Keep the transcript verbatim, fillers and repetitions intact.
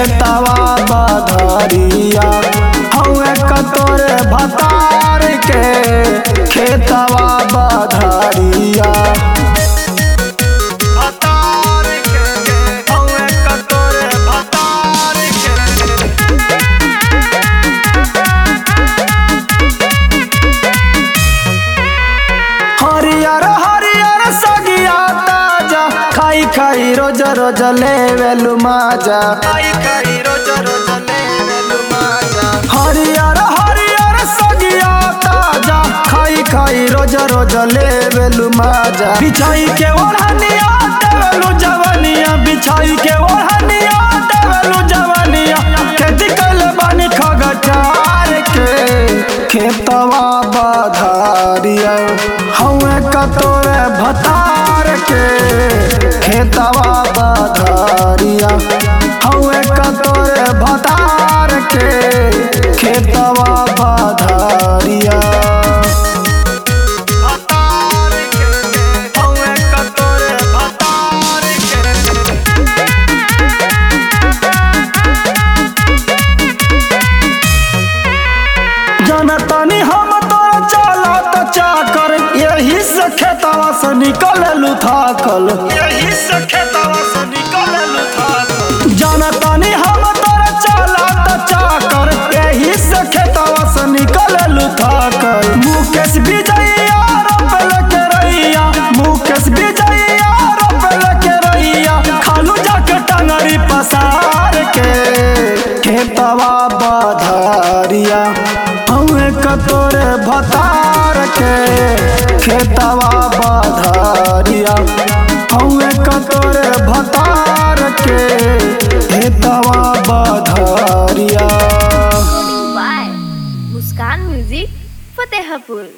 खेतवा बधरिया हवे कतोरे भतार के खेतवा बधरिया भतार के हवे कतोरे भतार के हरियर हरियर सगिया ताजा खाई खाई रोज रोज लेवेलु माजा खाई खाई रोज रोज लेवेलु माजा हरियर हरियर सगिया ताजा खाई खाई रोज रोज लेवेलु माजा बिछाई के ओढ़निया देवेलु जवनिया बिछाई के ओढ़निया देवेलु जवनिया खेती कल बानी खगटार के खेतवा बधरिया हवे कतोरे भतार के खेतवा बधरिया हवे कतोरे भतार के खेतवा बधरिया भतार के हवे कतोरे भतार के जनतनी हम तोरा चलत चाकर यही से खेतवा से निकललु थाकल यही से खेतवा से निकललु थाकल जनतनी हम तोरा चलत चाकर यही से खेतवा से निकललु थाकल मुकेश विजयया रोपल के रहिया मुकेश विजयया रोपल के रहिया खालू जाके टंगरी पसार के खेतवा बधरिया हवे कतोरे भतार के खेतवा बधरिया हवे कतोरे भतार के खेतवा बधरिया। By Muskan Music, Fatehpur।